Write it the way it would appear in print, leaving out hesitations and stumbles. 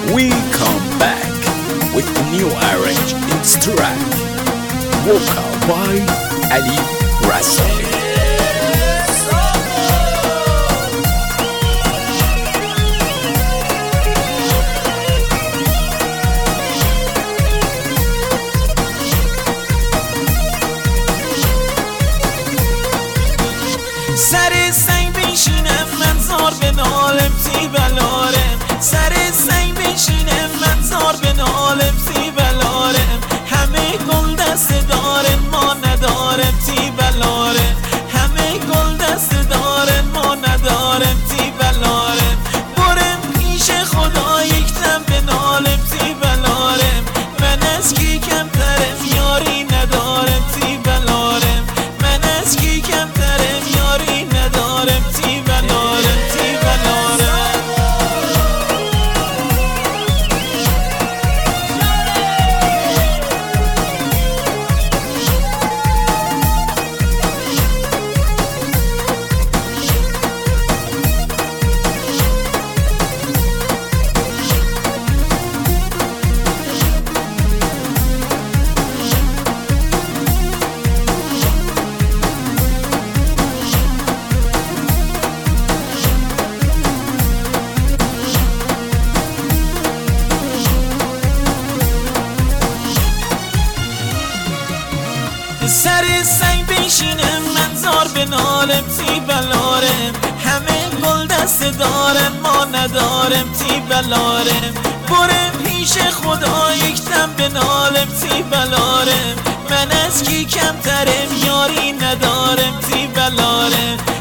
We come back with a new arrange in this track, vocal by Ali Rassouli. سر سنگ بشینم من زار به نالم تی بلارم، سر سنگ بشینم من زار به نالم تی بلارم. همه گل دست دارن ما ندارم تی بلارم، همه گل دست دارن ما ندارم تی بلارم. برم پیش خدا یکتم به نالم تی بلارم، من از کی کمترم یاری ندارم تی بلارم، من از کی کمترم یاری ندارم تی بلارم تی بلارم. سر سنگ بشینم من زار به نالم تی بلارم، همه گل دست دارم ما ندارم تی بلارم. برم پیش خدا یکتم به نالم تی بلارم، من از کی کمترم یاری ندارم تی بلارم،